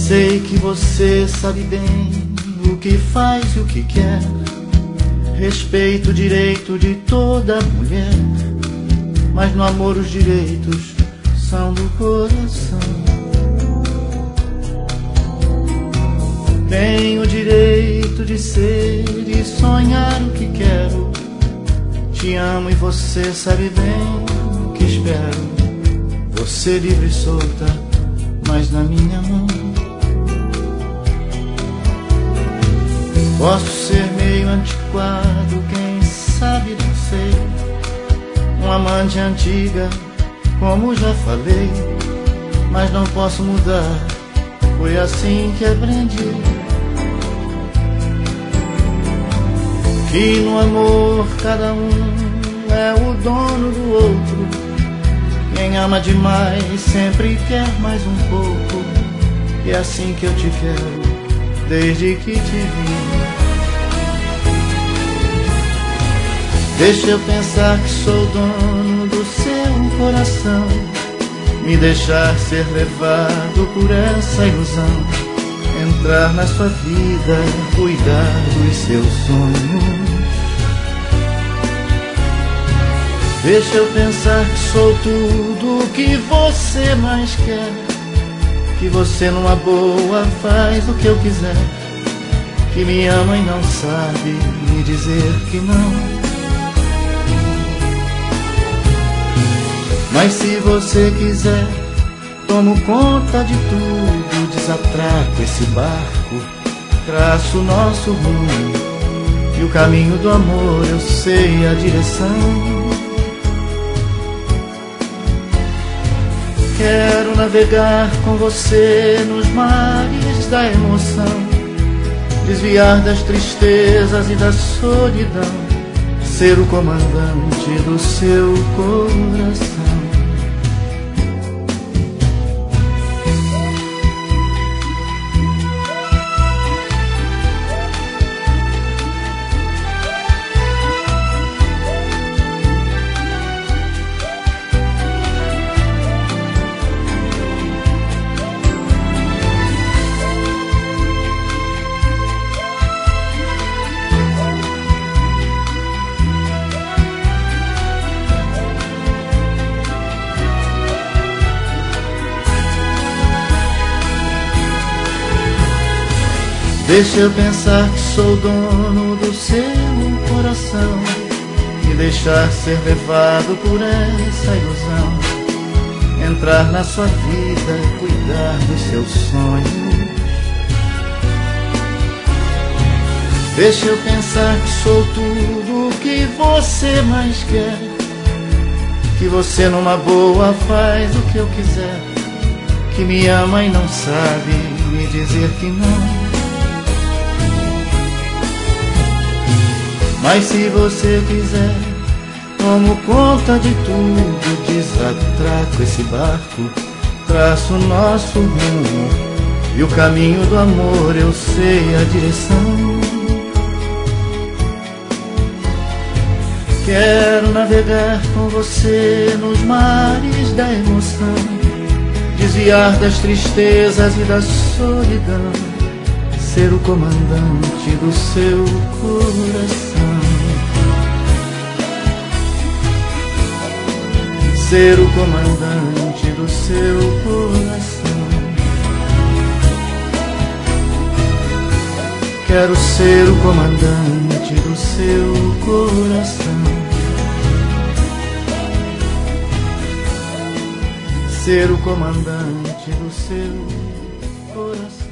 Sei que você sabe bem o que faz e o que quer. Respeito o direito de toda mulher, mas no amor os direitos são do coração. Tenho o direito de ser e sonhar o que quero. Te amo e você sabe bem o que espero. Você livre e solta, mas na minha mão. Posso ser meio antiquado, quem sabe não sei. Uma amante antiga, como já falei, mas não posso mudar, foi assim que aprendi. Que no amor cada um é o dono do outro. Quem ama demais sempre quer mais um pouco. E é assim que eu te quero, desde que te vi. Deixa eu pensar que sou dono do seu coração, me deixar ser levado por essa ilusão, entrar na sua vida, cuidar dos seus sonhos. Deixa eu pensar que sou tudo o que você mais quer, que você numa boa faz o que eu quiser, que me ama e não sabe me dizer que não. Mas se você quiser, tomo conta de tudo, desatraco esse barco, traço o nosso rumo, e o caminho do amor eu sei a direção. Quero navegar com você nos mares da emoção, desviar das tristezas e da solidão, ser o comandante do seu coração. Deixa eu pensar que sou dono do seu coração, me deixar ser levado por essa ilusão, entrar na sua vida, cuidar dos seus sonhos. Deixa eu pensar que sou tudo o que você mais quer, que você numa boa faz o que eu quiser, que me ama e não sabe me dizer que não. Mas se você quiser, tomo conta de tudo, desatraco esse barco, traço o nosso rumo, e o caminho do amor eu sei a direção. Quero navegar com você nos mares da emoção, desviar das tristezas e da solidão, ser o comandante do seu coração. Ser o comandante do seu coração. Quero ser o comandante do seu coração. Ser o comandante do seu coração.